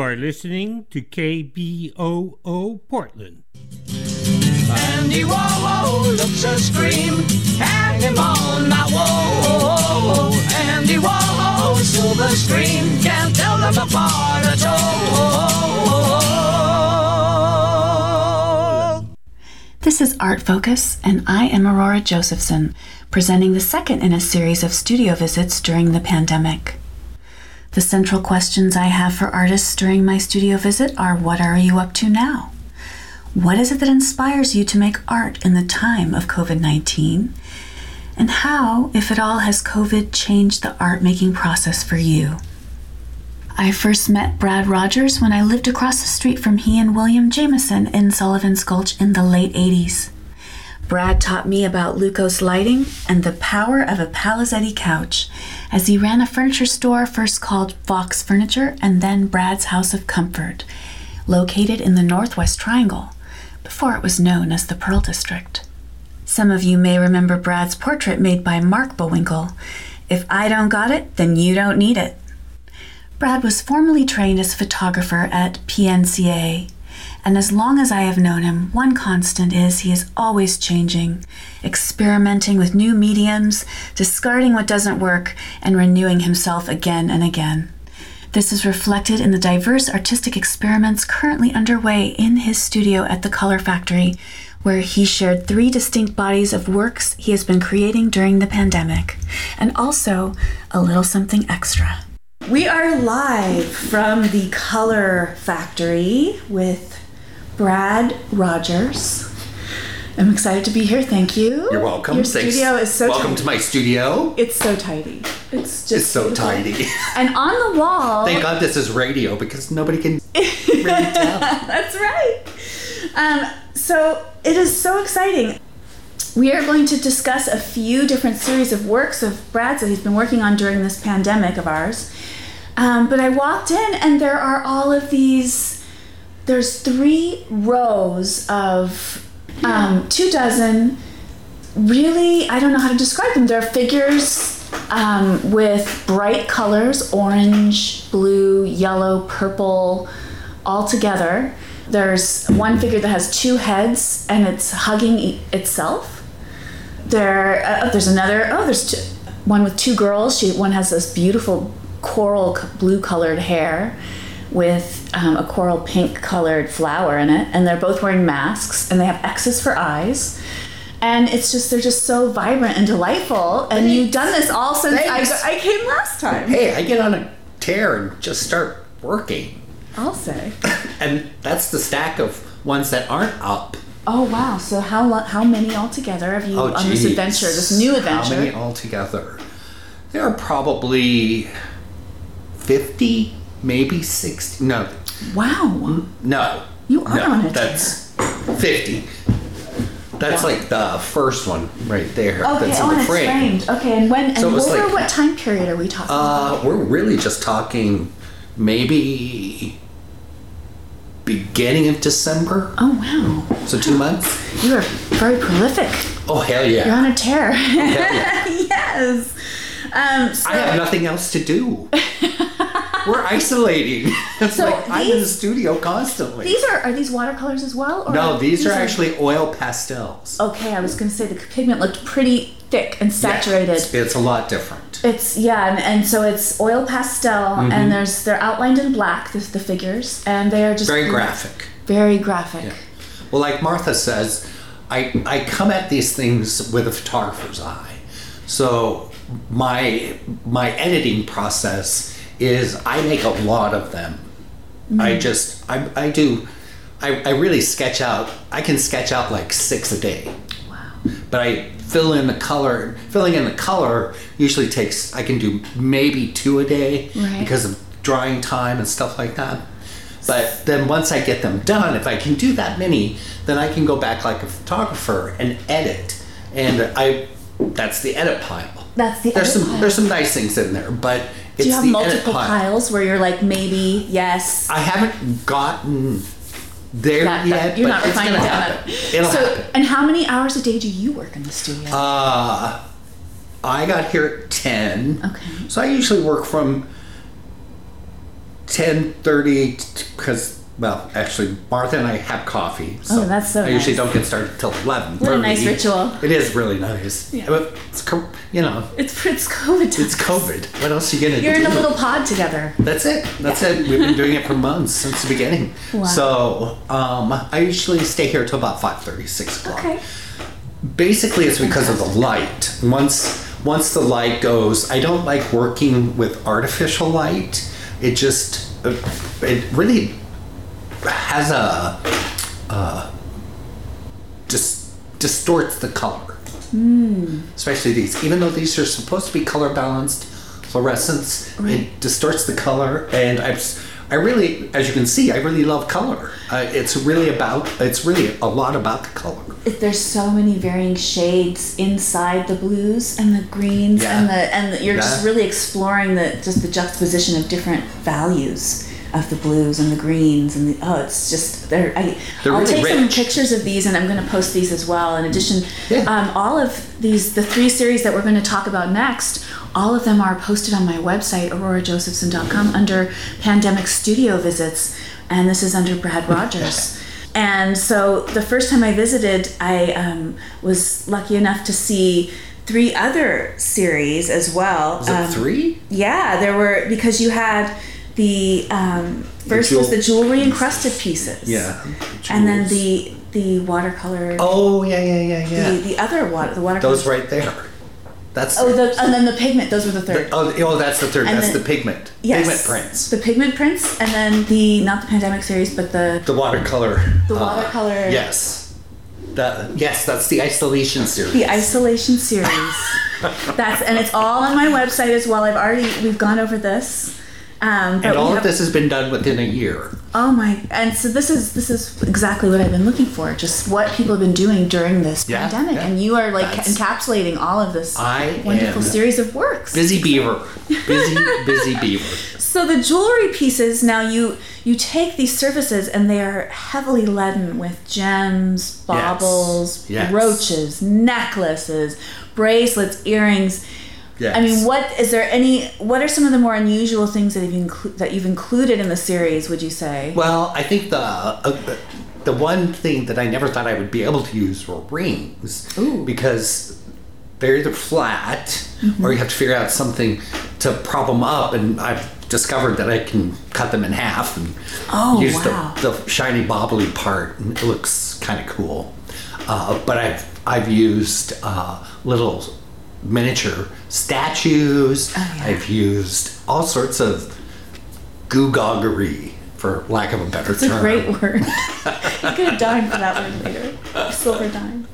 are listening to KBOO Portland. Andy Warhol looks a scream, hang him on that wall. Andy Warhol, silver screen, can't tell them apart at all. This is Art Focus, and I am Aurora Josephson, presenting the second in a series of studio visits during the pandemic. The central questions I have for artists during my studio visit are, what are you up to now? What is it that inspires you to make art in the time of COVID-19? And how, if at all, has COVID changed the art-making process for you? I first met Brad Rogers when I lived across the street from he and William Jameson in Sullivan's Gulch in the late 80s. Brad taught me about Lucos lighting and the power of a Palisetti couch, as he ran a furniture store first called Fox Furniture and then Brad's House of Comfort, located in the Northwest Triangle, before it was known as the Pearl District. Some of you may remember Brad's portrait made by Mark Bowinkle, "If I don't got it, then you don't need it." Brad was formerly trained as a photographer at PNCA, and as long as I have known him, one constant is he is always changing, experimenting with new mediums, discarding what doesn't work, and renewing himself again and again. This is reflected in the diverse artistic experiments currently underway in his studio at the Color Factory, where he shared 3 distinct bodies of works he has been creating during the pandemic, and also a little something extra. We are live from the Color Factory with Brad Rogers. I'm excited to be here. Thank you. You're welcome. Your studio is so Welcome to my studio. It's so tidy. It's so beautiful. tidy. And on the wall... Thank God this is radio because nobody can really tell. That's right. So it is so exciting. We are going to discuss a few different series of works of Brad's that he's been working on during this pandemic of ours. But I walked in and there are all of these... There's 3 rows of 24, really, I don't know how to describe them. They're figures with bright colors, orange, blue, yellow, purple, all together. There's one figure that has 2 heads and it's hugging itself. There's another, there's one with 2 girls. One has this beautiful coral blue colored hair with a coral pink colored flower in it, and they're both wearing masks and they have X's for eyes, and they're just so vibrant and delightful. And Thanks. You've done this all since Thanks. I came last time. Hey, I get on a tear and just start working. I'll say. And that's the stack of ones that aren't up. Oh wow! So how many altogether have you on this adventure, this new adventure? How many altogether? There are probably 50. Maybe 60. No. Wow. No. You are on a That's 50. That's like the first one right there. Okay, that's in the it's frame. framed. Okay, and So what time period are we talking about? We're really just talking maybe beginning of December. Oh wow. So 2 months. You are very prolific. Oh hell yeah. You're on a tear. Hell yeah. Yes. I have nothing else to do. We're isolating. It's So I'm in the studio constantly. Are these watercolors as well? Or No, these are actually oil pastels. Okay, I was going to say the pigment looked pretty thick and saturated. Yeah, it's a lot different. And so it's oil pastel, and they're outlined in black, the figures, and they are just Very graphic. Very graphic. Yeah. Well, like Martha says, I come at these things with a photographer's eye. So my editing process is I make a lot of them. I really sketch out. I can sketch out like 6 a day. Wow. But I fill in the color. Filling in the color usually takes, I can do maybe 2 a day because of drying time and stuff like that. But then once I get them done, if I can do that many, then I can go back like a photographer and edit. And that's the edit pile. There's some nice things in there, but it's Do you have the multiple edit piles where you're like, maybe, yes? I haven't gotten there yet, you're but not it's refining gonna down happen. It'll happen. And how many hours a day do you work in the studio? I got here at 10. Okay. So I usually work from 10:30 because, well, actually, Martha and I have coffee. So that's so I usually nice. don't get started till 11. What a nice ritual. It is really nice. Yeah. But it's, you know, It's COVID times. it's COVID. What else are you going to do? You're in a little pod together. That's it. That's it. We've been doing it for months since the beginning. Wow. So I usually stay here till about 5:30, 6 o'clock. Okay. Basically, it's because of the light. Once the light goes, I don't like working with artificial light. It just it really has distorts the color. Especially these, even though these are supposed to be color balanced fluorescents, it distorts the color. And I really, as you can see, I really love color. It's really a lot about the color. There's so many varying shades inside the blues and the greens and you're just really exploring the juxtaposition of different values of the blues and the greens and it's just I'll really take some rich. pictures of these and I'm going to post these as well. In addition, all of these, the 3 series that we're going to talk about next, all of them are posted on my website, aurorajosephson.com, under Pandemic Studio Visits, and this is under Brad Rogers. And so the first time I visited, I was lucky enough to see 3 other series as well. Was it 3? Yeah, there were, because you had the first was the jewelry encrusted pieces. Yeah. And then the watercolor. Oh yeah. The watercolor. Those right there. That's and then the pigment. Those were the third. That's the third. And That's then- the pigment. Yes. Pigment prints. The pigment prints, and then not the Pandemic series, but the watercolor. The watercolor. Yes. That's the isolation series. The isolation series. And it's all on my website as well. We've gone over this. And all of this has been done within a year. Oh my! And so this is exactly what I've been looking for. Just what people have been doing during this pandemic, and you are encapsulating all of this wonderful series of works. Busy beaver, busy beaver. So the jewelry pieces, now you take these surfaces and they are heavily leaden with gems, baubles, brooches, necklaces, bracelets, earrings. Yes. I mean, what are some of the more unusual things that you've included in the series, would you say? Well, I think the one thing that I never thought I would be able to use were rings. Ooh. Because they're either flat or you have to figure out something to prop them up, and I've discovered that I can cut them in half and use the shiny bobbly part, and it looks kind of cool. But I've used little miniature statues. I've used all sorts of googoggery, for lack of a better term. It's a great word. You get a dime for that word later. A silver dime.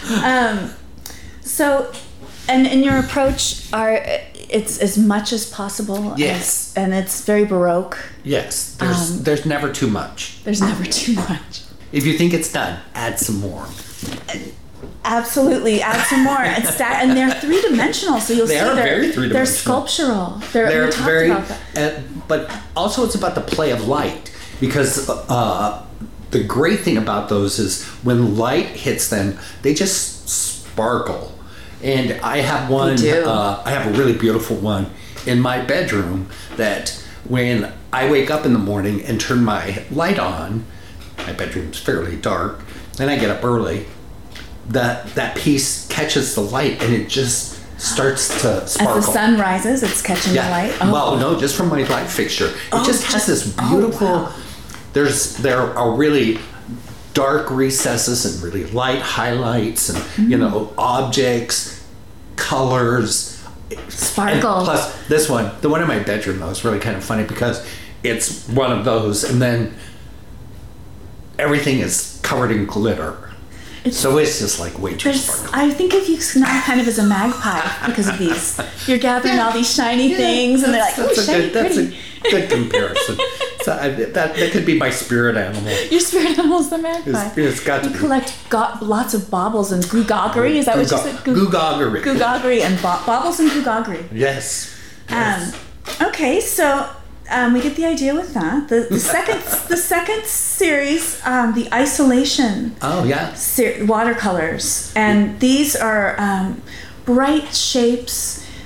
So, and in your approach, it's as much as possible. Yes. And it's very Baroque. Yes. There's never too much. There's never too much. If you think it's done, add some more. Absolutely, add some more. And they're 3-dimensional, so you'll see They are very 3-dimensional. They're sculptural. They're very, about that. but also it's about the play of light, because the great thing about those is when light hits them, they just sparkle. And I have one. I have a really beautiful one in my bedroom that when I wake up in the morning and turn my light on, my bedroom's fairly dark, and I get up early, that piece catches the light and it just starts to sparkle. As the sun rises, it's catching the light? Oh. Well, no, just from my light fixture. It just has this beautiful... wow. There are really dark recesses and really light highlights and, objects, colors. Sparkle. And plus, this one, the one in my bedroom, though, is really kind of funny because it's one of those, and then everything is covered in glitter. So it's just like way too sparkly. I think if you smell kind of as a magpie because of these. You're gathering all these shiny things and they're like, ooh, shiny, that's pretty. a good comparison. So that could be my spirit animal. Your spirit animal's the magpie. It's got to you be. collect lots of baubles and googoggery. Is that what you said? Googoggery. Googoggery and baubles and googoggery. Yes. Okay, so we get the idea with that. The second series, the isolation. Oh yeah. Watercolors, and these are bright shapes.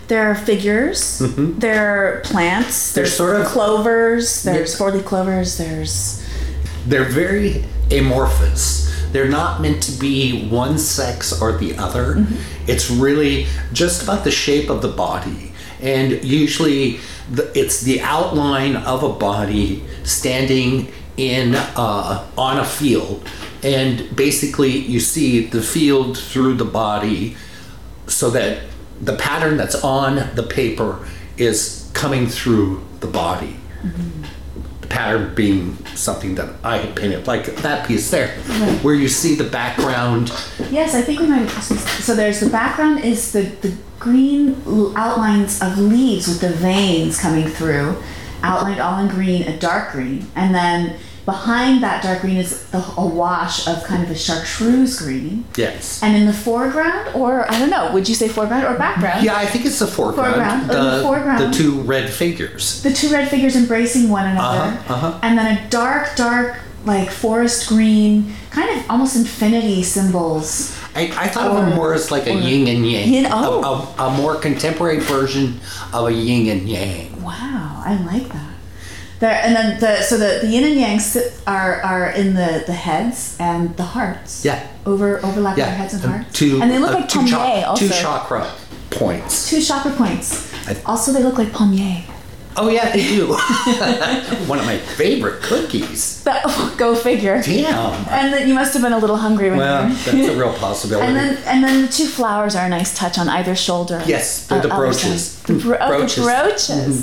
There are figures. There are plants. They're There's sort of- clovers. There's 4-leaf clovers. They're very amorphous. They're not meant to be one sex or the other. It's really just about the shape of the body. And usually it's the outline of a body standing in on a field. And basically you see the field through the body so that the pattern that's on the paper is coming through the body. The pattern being something that I had painted, like that piece there, where you see the background. Yes, I think we might. So there's the background is the green outlines of leaves with the veins coming through, outlined all in green, a dark green, and then behind that dark green is a wash of kind of a chartreuse green. Yes. And in the foreground, or I don't know, would you say foreground or background? Yeah, I think it's the foreground. Foreground. In the foreground. The two red figures. The two red figures embracing one another. And then a dark, like forest green, kind of almost infinity symbols. I thought of them more as like a yin and yang. A more contemporary version of a yin and yang. Wow, I like that. There, and then the yin and yang are in the heads and the hearts. Yeah. Overlap their heads and hearts. And they look like palmier also. 2 chakra points. 2 chakra points. Also, they look like palmier. Oh yeah, they do. One of my favorite cookies. Go figure. Damn. And then you must have been a little hungry when Well, you were. that's a real possibility. And then the 2 flowers are a nice touch on either shoulder. Yes, they're the brooches. The brooches. The brooches.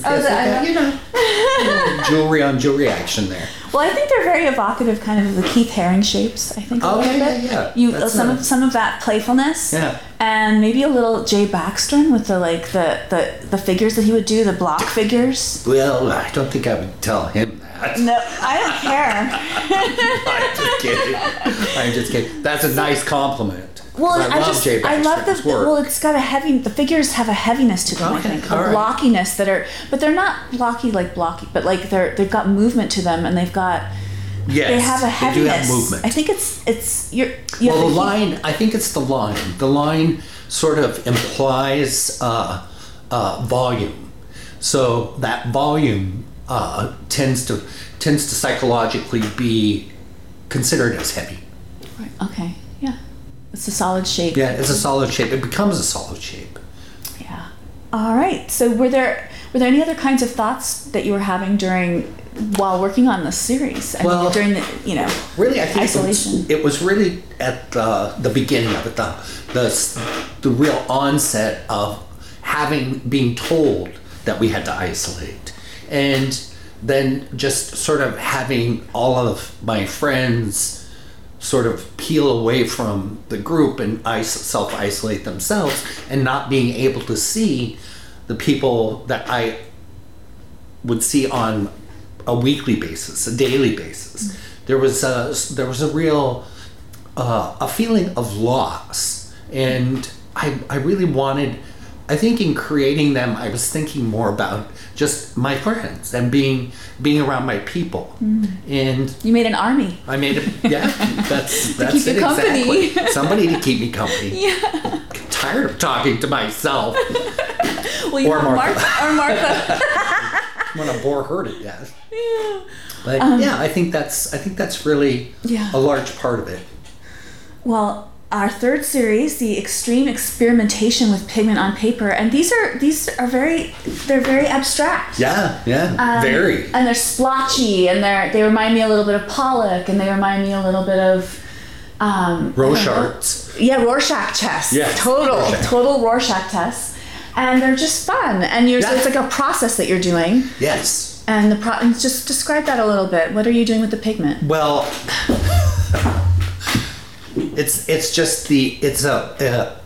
Jewelry on jewelry action there. Well, I think they're very evocative, kind of the Keith Haring shapes. I think a little bit. Yeah. Some of that playfulness. Yeah. And maybe a little Jay Backstrom with the figures that he would do, the block figures. Well, I don't think I would tell him that. No, I don't care. I'm just kidding. That's a nice compliment. Well, I love Jay Backstrom's work. Well, it's got the figures have a heaviness to them, I think. A blockiness but they're not blocky, but like they've got movement to them, and they've got, they have a heaviness. They do have movement. I think it's the line, I think it's the line. The line sort of implies volume. So that volume tends to psychologically be considered as heavy. Right. Okay. Yeah. It's a solid shape. Yeah, it's a solid shape. It becomes a solid shape. Yeah. All right. So were there any other kinds of thoughts that you were having while working on this series? During the really, I think isolation. It was really at the beginning of it, the real onset of being told that we had to isolate, and then just sort of having all of my friends sort of peel away from the group and self-isolate themselves, and not being able to see the people that I would see on a weekly basis, a daily basis. There was a real a feeling of loss, and I really wanted. I think in creating them, I was thinking more about just my friends and being around my people. And you made an army. I made it. Yeah, that's keep you company. Exactly. Somebody to keep me company. Yeah. I'm tired of talking to myself. Well, you have Martha. I'm gonna bore her to death. Yeah. But I think that's really a large part of it. Well, our third series, the extreme experimentation with pigment on paper, and these are very abstract. Yeah, very. And they're splotchy, and they remind me a little bit of Pollock, and they remind me a little bit of Rorschach. Yeah, Rorschach tests. Yes, total Rorschach tests, and they're just fun. And it's like a process that you're doing. Yes. And and just describe that a little bit. What are you doing with the pigment? Well. It's just a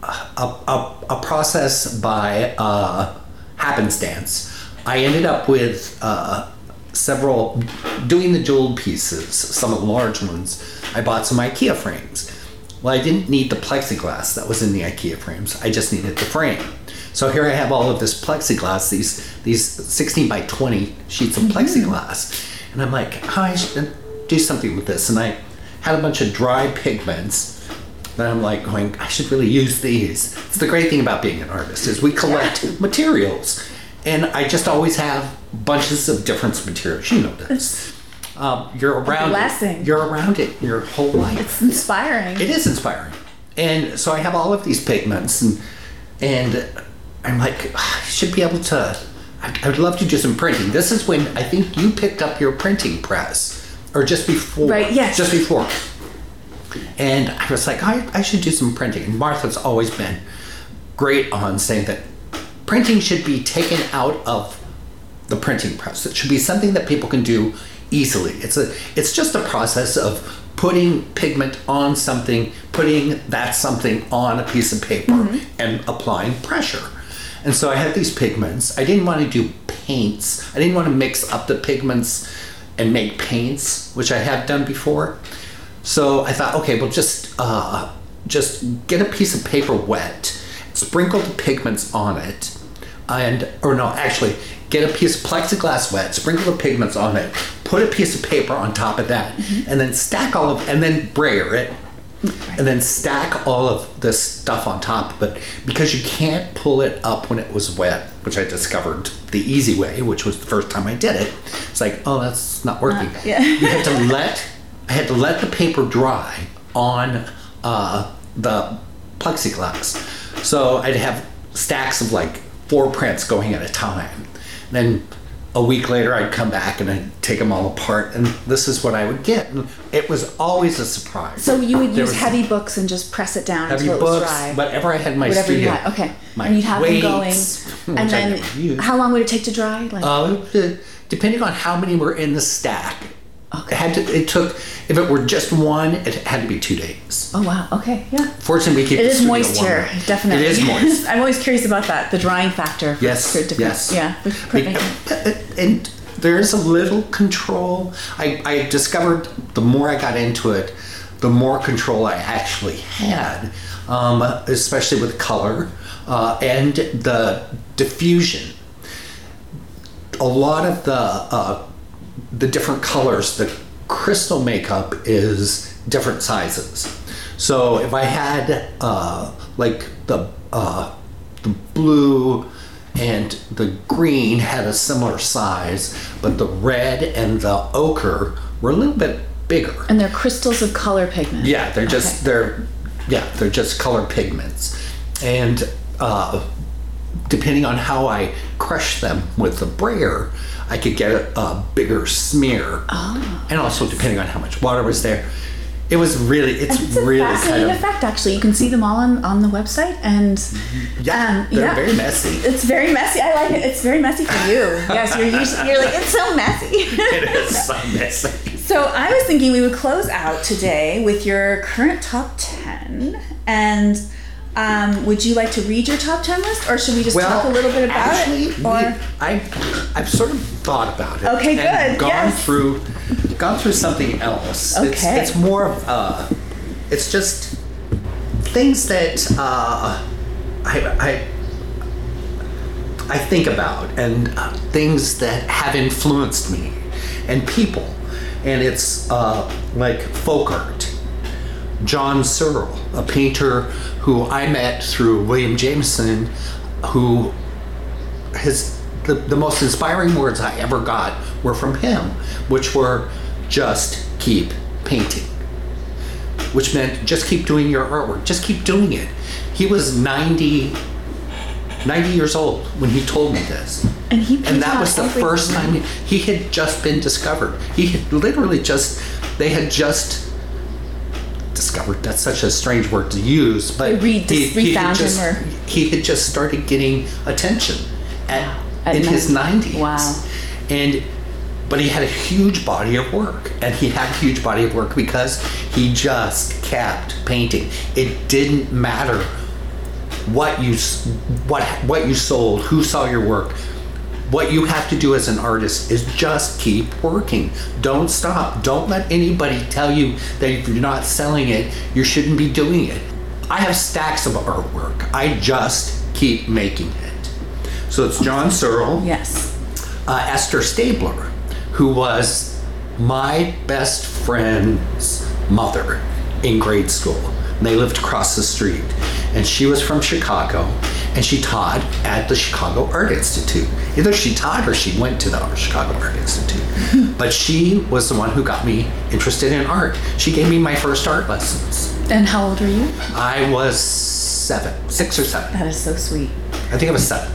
process by happenstance. I ended up with several doing the jeweled pieces, some of the large ones. I bought some IKEA frames. Well, I didn't need the plexiglass that was in the IKEA frames. I just needed the frame. So here I have all of this plexiglass, these 16 by 20 sheets of plexiglass, and I'm like, I should do something with this, and I had a bunch of dry pigments, Then I'm like going, I should really use these. It's the great thing about being an artist is we collect materials. And I just always have bunches of different materials. You know this. You're around it. You're around it your whole life. It's inspiring. It is inspiring. And so I have all of these pigments and I'm like, I should be able to, I would love to do some printing. This is when I think you picked up your printing press or just before. Right, yes. Just before. And I was like, I should do some printing. And Martha's always been great on saying that printing should be taken out of the printing press. It should be something that people can do easily. It's just a process of putting pigment on something, putting that something on a piece of paper and applying pressure. And so I had these pigments. I didn't want to do paints. I didn't want to mix up the pigments and make paints, which I have done before. So I thought, okay, well, just get a piece of paper wet, sprinkle the pigments on it, get a piece of plexiglass wet, sprinkle the pigments on it, put a piece of paper on top of that, and then and then brayer it, and then stack all of this stuff on top. But because you can't pull it up when it was wet, which I discovered the easy way, which was the first time I did it, it's like, oh, that's not working. I had to let the paper dry on the plexiglass. So I'd have stacks of like 4 prints going at a time. And then a week later I'd come back and I'd take them all apart, and this is what I would get. And it was always a surprise. So you would use heavy books and just press it down until it was dry. Whatever I had in my studio. You had. Okay. And you'd have them going. And then how long would it take to dry? Depending on how many were in the stack. Okay. If it were just one, it had to be 2 days. Oh wow. Okay. Yeah. Fortunately, we keep it the is studio moist here, definitely. It is moist. I'm always curious about that, the drying factor. Yes. Yeah. And there is a little control. I discovered the more I got into it, the more control I actually had, especially with color and the diffusion. A lot of the different colors, the crystal makeup is different sizes. So if I had like the blue and the green had a similar size, but the red and the ochre were a little bit bigger. And they're crystals of color pigment. Yeah, they're just color pigments. And depending on how I crush them with the brayer, I could get a bigger smear. Oh. And also depending on how much water was there. It's really fascinating effect, actually. You can see them all on the website, and they're very messy. It's very messy. I like it. It's very messy for you. Yes, you're like, it's so messy. It is so messy. So I was thinking we would close out today with your current top 10, and would you like to read your top 10 list, or should we just talk a little bit about it? Or I've sort of thought about it. Okay, and good. Gone through something else. Okay. It's more of it's just things that I think about, and things that have influenced me, and people, and it's like folk art. John Searle, a painter who I met through William Jameson, who the most inspiring words I ever got were from him, which were just keep painting, which meant just keep doing your artwork, just keep doing it. He was 90 years old when he told me this. And that was the first time he had just been discovered. He had literally they had just discovered, that's such a strange word to use, but he had just started getting attention in his 90s. Wow. But he had a huge body of work, and he had a huge body of work because he just kept painting. It didn't matter what you sold, who saw your work. What you have to do as an artist is just keep working. Don't stop. Don't let anybody tell you that if you're not selling it, you shouldn't be doing it. I have stacks of artwork. I just keep making it. So it's John Searle. Yes. Esther Stabler, who was my best friend's mother in grade school. and they lived across the street. And she was from Chicago, and she taught at the Chicago Art Institute. Either she taught or she went to the Chicago Art Institute. But she was the one who got me interested in art. She gave me my first art lessons. And how old were you? I was 6 or 7. That is so sweet. I think I was 7.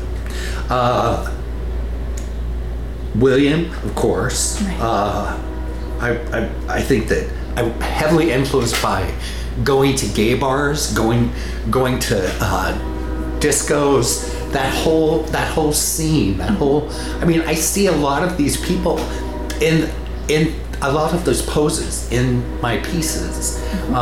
William, of course. Right. I think that I'm heavily influenced by going to gay bars, going to discos, that whole scene, I mean, I see a lot of these people in a lot of those poses in my pieces.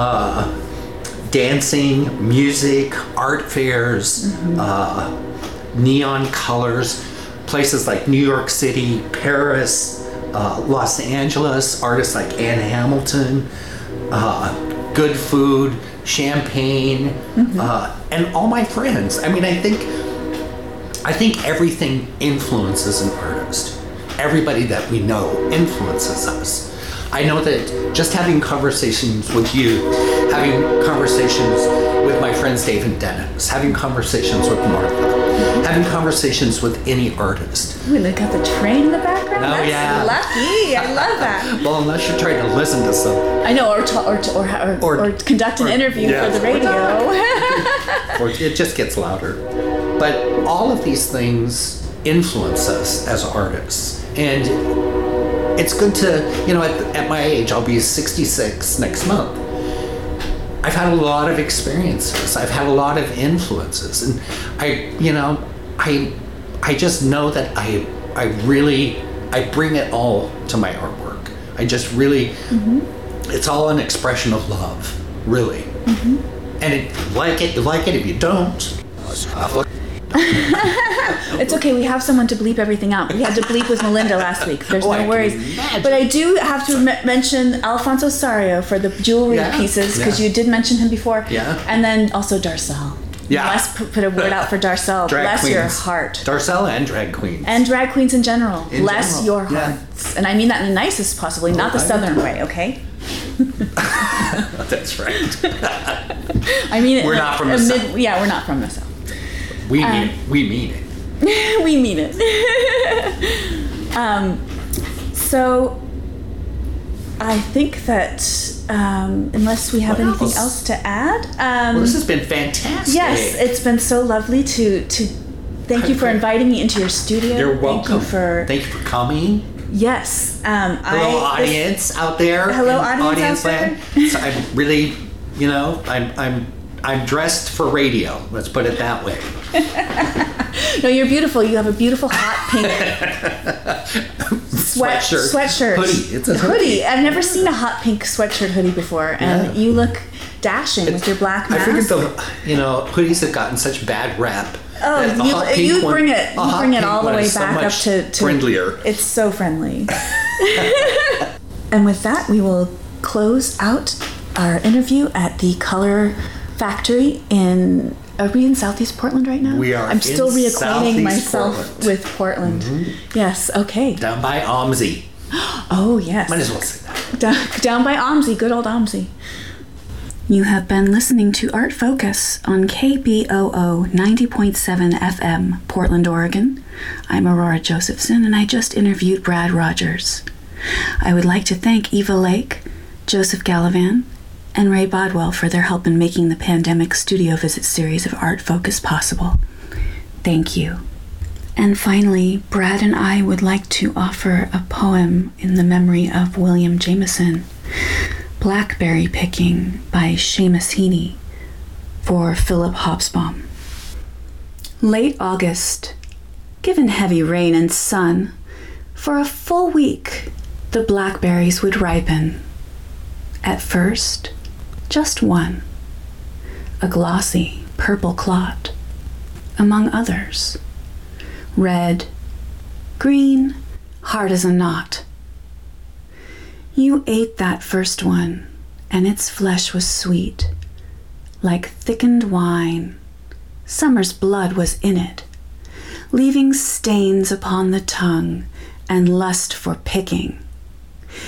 Dancing, music, art fairs, neon colors, places like New York City, Paris, Los Angeles, artists like Ann Hamilton, good food, champagne, and all my friends. I mean, I think everything influences an artist. Everybody that we know influences us. I know that just having conversations with you, having conversations with my friends Dave and Dennis, having conversations with Martha, having conversations with any artist. Ooh, look at the train in the background. Oh, That's yeah. lucky. I love that. Well, unless you're trying to listen to something. I know, or conduct an interview for the radio. Or it just gets louder. But all of these things influence us as artists. And it's good to, at my age, I'll be 66 next month. I've had a lot of experiences. I've had a lot of influences. And I just know that I bring it all to my artwork. I just really, it's all an expression of love, really. And like it if you don't. It's okay, we have someone to bleep everything out. We had to bleep with Melinda last week. There's no worries. But I do have to mention Alfonso Sario for the jewelry pieces, because you did mention him before. Yeah. And then also Darcel. Yeah. Let's put a word out for Darcel. Bless queens. your heart. Darcel and drag queens. And drag queens in general. Bless your Yeah. hearts. And I mean that in the nicest possibly, not the southern way, okay? That's right. I mean it. We're not from the South. Yeah, we're not from the South. We mean it. We mean it. So I think that unless we have anything else to add, well, this has been fantastic. Yes, it's been so lovely to thank you for inviting me into your studio. You're welcome. Thank you for coming. Yes. Hello, audience out there. Hello, audience out land. So I'm really, I'm dressed for radio. Let's put it that way. No, you're beautiful. You have a beautiful hot pink sweatshirt. Hoodie. It's a hoodie. I've never seen a hot pink sweatshirt hoodie before, and you look dashing with your black mask. I figured hoodies have gotten such bad rap. Oh, you bring it all the way back up to friendlier. It's so friendly. And with that, we will close out our interview at the Color Factory in. Are we in Southeast Portland right now? We are. I'm still reacquainting myself Portland. with Portland. Yes. Okay. Down by OMSI. Oh yes. Might as well say that. Down by OMSI. Good old OMSI. You have been listening to Art Focus on KBOO 90.7 FM, Portland, Oregon. I'm Aurora Josephson, and I just interviewed Brad Rogers. I would like to thank Eva Lake, Joseph Gallivan, and Ray Bodwell for their help in making the pandemic studio visit series of Art Focus possible. Thank you. And finally, Brad and I would like to offer a poem in the memory of William Jameson, Blackberry Picking by Seamus Heaney, for Philip Hobsbawm. Late August, given heavy rain and sun, for a full week the blackberries would ripen. At first, just one, a glossy purple clot, among others, red, green, hard as a knot. You ate that first one, and its flesh was sweet, like thickened wine. Summer's blood was in it, leaving stains upon the tongue and lust for picking.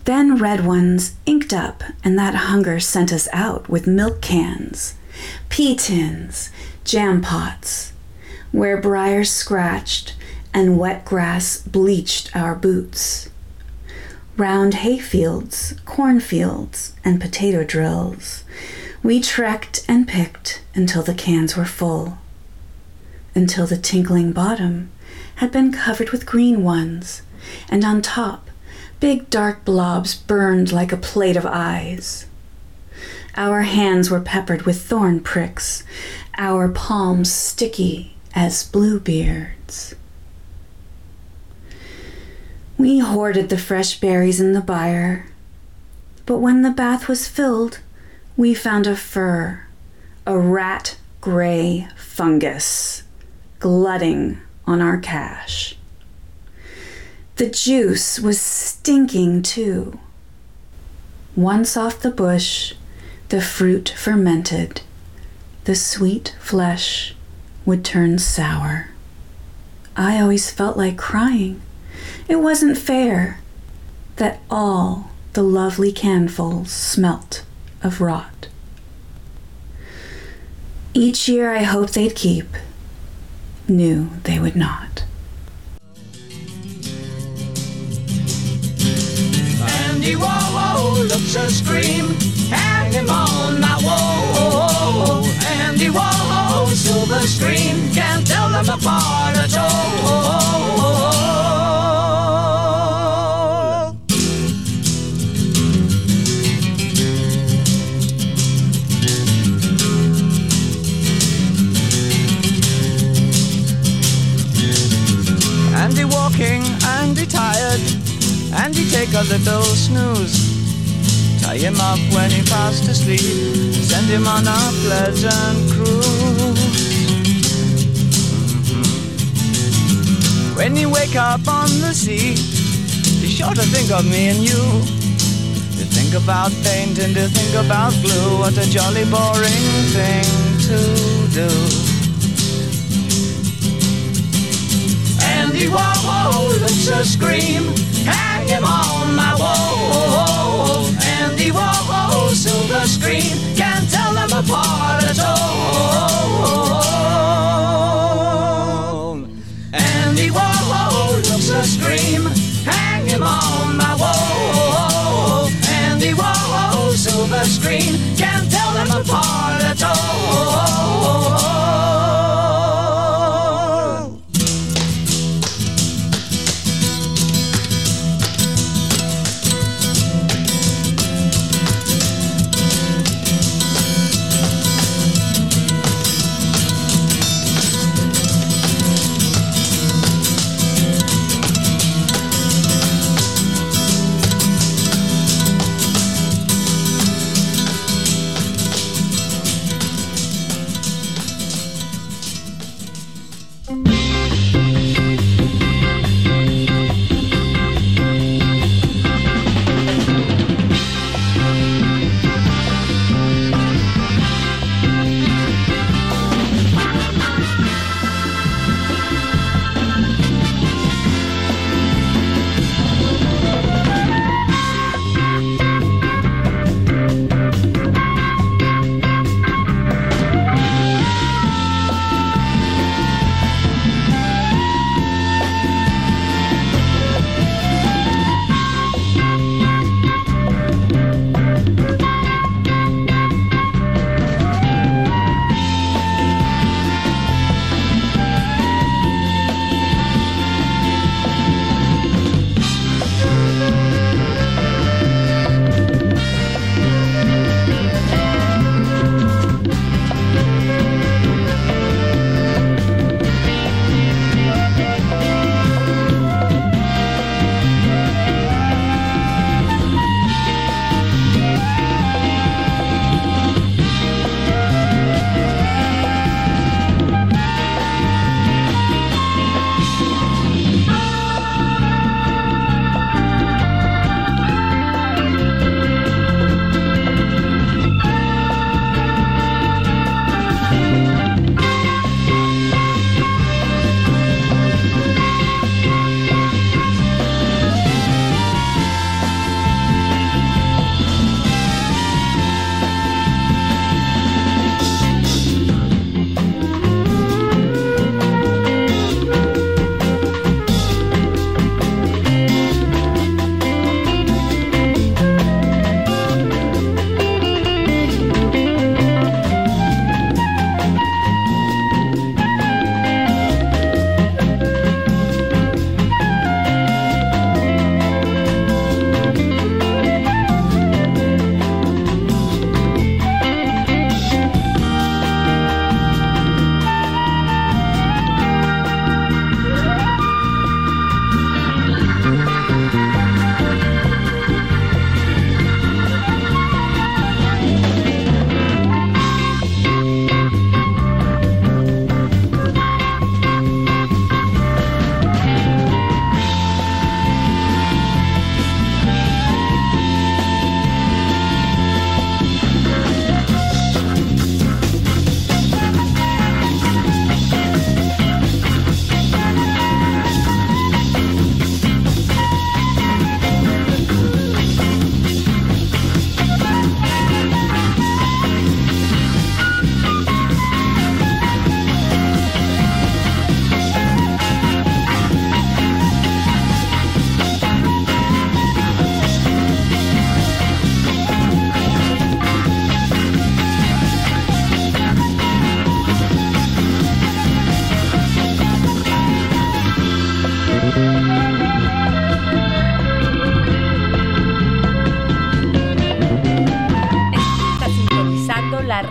Then red ones inked up, and that hunger sent us out with milk cans, pea tins, jam pots, where briars scratched and wet grass bleached our boots. Round hayfields, cornfields, and potato drills, we trekked and picked until the cans were full, until the tinkling bottom had been covered with green ones, and on top, big dark blobs burned like a plate of eyes. Our hands were peppered with thorn pricks, our palms sticky as bluebeards. We hoarded the fresh berries in the byre, but when the bath was filled, we found a fur, a rat-gray fungus, glutting on our cache. The juice was stinking too. Once off the bush, the fruit fermented, the sweet flesh would turn sour. I always felt like crying. It wasn't fair that all the lovely canfuls smelt of rot. Each year I hoped they'd keep, knew they would not. Andy Warhol looks a scream, hang him on my wall. Andy Warhol, silver screen, can't tell them apart at all. Andy walking, Andy tired, Andy take a little snooze. Tie him up when he fast asleep, send him on a pleasant cruise. When you wake up on the sea, be sure to think of me and you. To think about paint and to think about glue, what a jolly boring thing to do. Andy Warhol looks a scream, hang him on my wall. Andy Warhol, silver screen, can't tell them apart at all. Andy Warhol looks a scream, hang him on my wall. Andy Warhol, silver screen, can't tell them apart at all.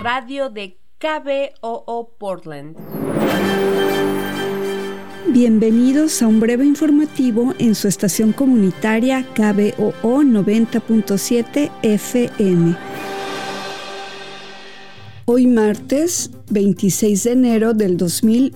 radio de KBOO Portland. Bienvenidos a un breve informativo en su estación comunitaria KBOO 90.7 FM. Hoy martes 26 de enero del 2020